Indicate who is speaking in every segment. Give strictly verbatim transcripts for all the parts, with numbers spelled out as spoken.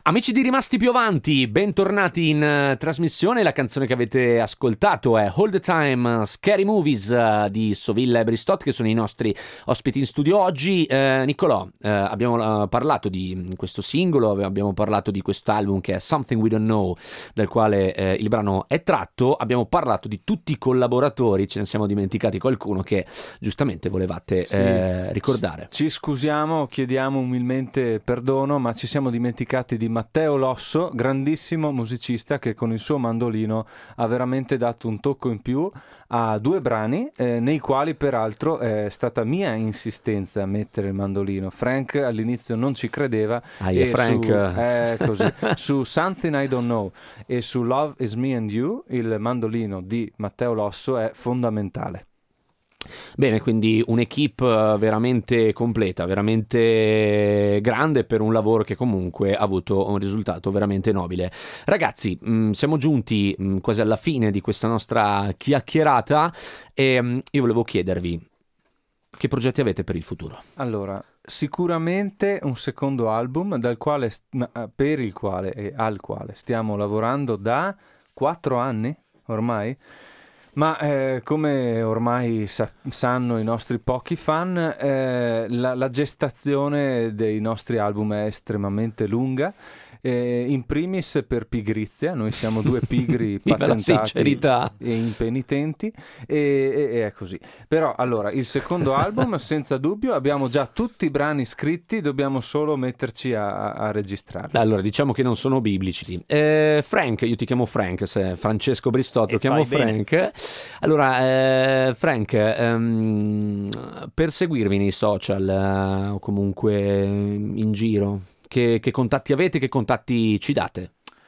Speaker 1: Amici di Rimasti Più Avanti, bentornati in uh, trasmissione. La canzone che avete ascoltato è All the Time, uh, Scary Movies uh, di Sovilla e Bristot, che sono i nostri ospiti in studio oggi. uh, Niccolò, uh, abbiamo uh, parlato di questo singolo, abbiamo parlato di quest'album che è Something We Don't Know, dal quale uh, il brano è tratto. Abbiamo parlato di tutti i collaboratori, ce ne siamo dimenticati qualcuno che giustamente volevate sì, uh, ricordare.
Speaker 2: Ci scusiamo, chiediamo umilmente perdono, ma ci siamo dimenticati di Matteo Losso, grandissimo musicista che con il suo mandolino ha veramente dato un tocco in più a due brani, eh, nei quali peraltro è stata mia insistenza a mettere il mandolino. Frank all'inizio non ci credeva.
Speaker 1: Ah, e Frank.
Speaker 2: Su, eh, così, su Something I Don't Know e su Love Is Me and You il mandolino di Matteo Losso è fondamentale.
Speaker 1: Bene, quindi un'equipe veramente completa, veramente grande per un lavoro che comunque ha avuto un risultato veramente nobile. Ragazzi, mh, siamo giunti mh, quasi alla fine di questa nostra chiacchierata e mh, io volevo chiedervi che progetti avete per il futuro.
Speaker 2: Allora, sicuramente un secondo album dal quale, per il quale e al quale stiamo lavorando da quattro anni ormai. Ma eh, come ormai sa- sanno i nostri pochi fan, eh, la, la gestazione dei nostri album è estremamente lunga. Eh, in primis per pigrizia, noi siamo due pigri patentati e impenitenti e, e, e è così. Però allora il secondo album senza dubbio abbiamo già tutti i brani scritti, dobbiamo solo metterci a, a registrarli.
Speaker 1: Allora diciamo che non sono biblici. eh, Frank, io ti chiamo Frank, se Francesco Bristot lo chiamo Frank bene. Allora eh, Frank, ehm, per seguirvi nei social eh, o comunque in giro, Che, che contatti avete, che contatti ci date?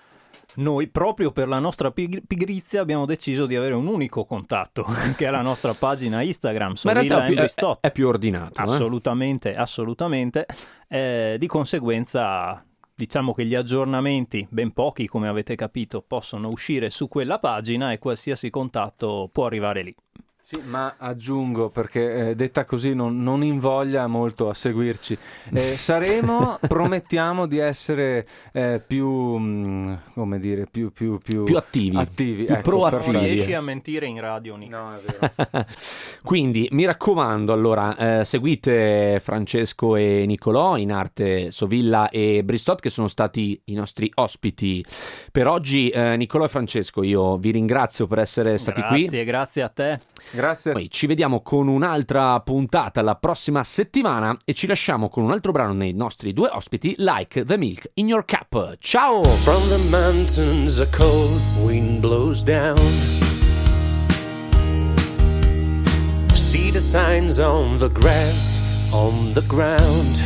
Speaker 3: Noi proprio per la nostra pig- pigrizia abbiamo deciso di avere un unico contatto, che è la nostra pagina Instagram,
Speaker 1: Sovilla
Speaker 3: Sovilla
Speaker 1: e
Speaker 3: Bristot.
Speaker 1: È, è più ordinato.
Speaker 3: Assolutamente,
Speaker 1: eh?
Speaker 3: assolutamente. Eh, di conseguenza diciamo che gli aggiornamenti, ben pochi come avete capito, possono uscire su quella pagina e qualsiasi contatto può arrivare lì.
Speaker 2: Sì, ma aggiungo, perché eh, detta così non, non invoglia molto a seguirci. Eh, saremo, promettiamo di essere eh, più, mh, come dire, più, più, più,
Speaker 1: più attivi,
Speaker 2: attivi
Speaker 1: più
Speaker 2: ecco,
Speaker 1: proattivi.
Speaker 3: Non riesci a mentire in radio, Nico.
Speaker 2: No, è vero.
Speaker 1: Quindi mi raccomando, allora, eh, seguite Francesco e Niccolò, in arte Sovilla e Bristot, che sono stati i nostri ospiti per oggi. eh, Niccolò e Francesco, io vi ringrazio per essere stati
Speaker 3: grazie,
Speaker 1: qui.
Speaker 3: Grazie, grazie a te.
Speaker 2: Grazie.
Speaker 1: Poi ci vediamo con un'altra puntata la prossima settimana e ci lasciamo con un altro brano nei nostri due ospiti, Like the Milk in Your Cup. Ciao!
Speaker 4: From the mountains a cold wind blows down. See the signs on the grass, on the ground.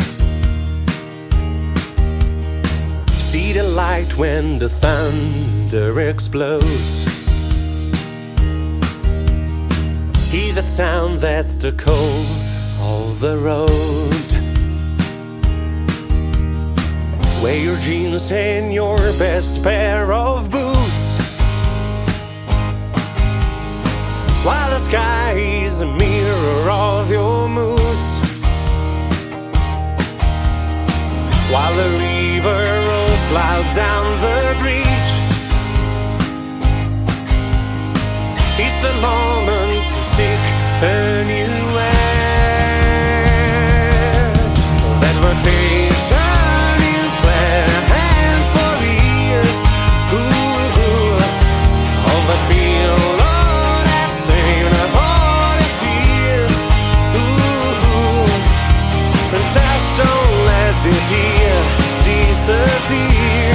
Speaker 4: See the light when the thunder explodes. Hear that sound, that's the call of the road. Wear your jeans and your best pair of boots, while the sky is a mirror of your moods, while the river rolls loud down the bridge. It's the moment to seek a new edge. That vacation you planned for years. Ooh, ooh. All that pillow that saved all the tears. Ooh, ooh. And just don't let the dear disappear.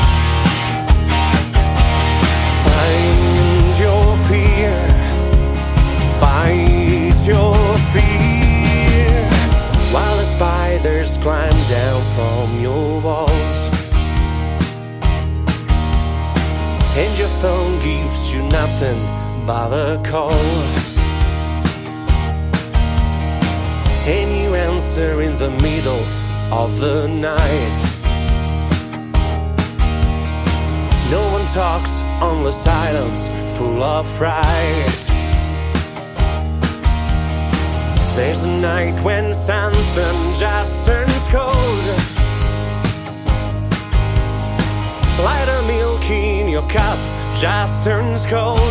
Speaker 4: Find your fear, fight your fear, while the spiders climb down from your walls, and your phone gives you nothing but a call, and you answer in the middle of the night. No one talks, only silence full of fright. There's a night when something just turns cold, your cup just turns cold,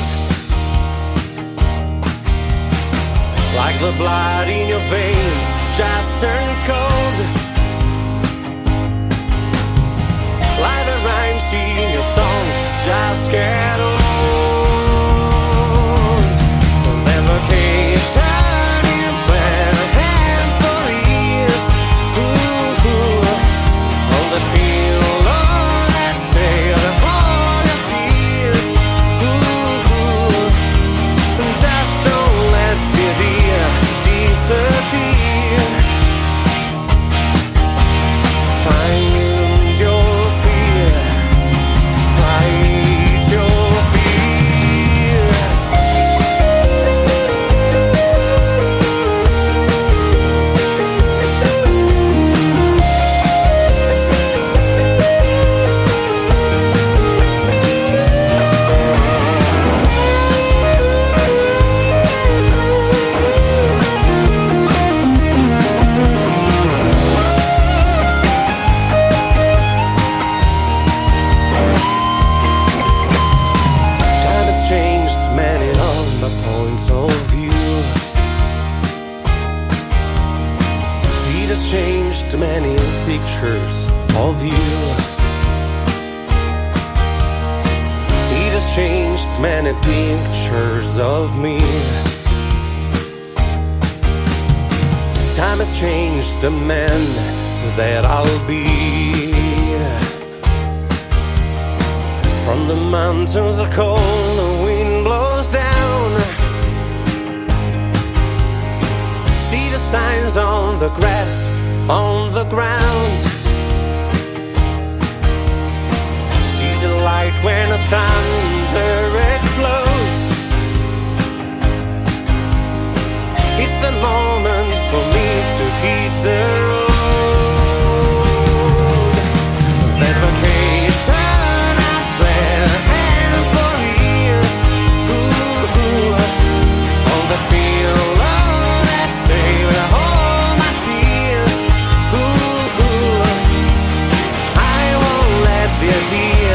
Speaker 4: like the blood in your veins just turns cold, like the rhymes in your song just get old. Then vacation you planned for years, ooh, ooh, on the pillow that sailed all your tears, ooh, ooh, just don't let the idea disappear. Find your fear, fight your fear. Time has changed many of my points of view. It has changed many pictures of you. It has changed many pictures of me. Time has changed the man that I'll be. From the mountains are cold, the wind blows down. See the signs on the grass, on the ground. See the light when the thunder explodes. It's the moment for me to hit the road. That vacation the pillow that saved all my tears, ooh, ooh. I won't let the idea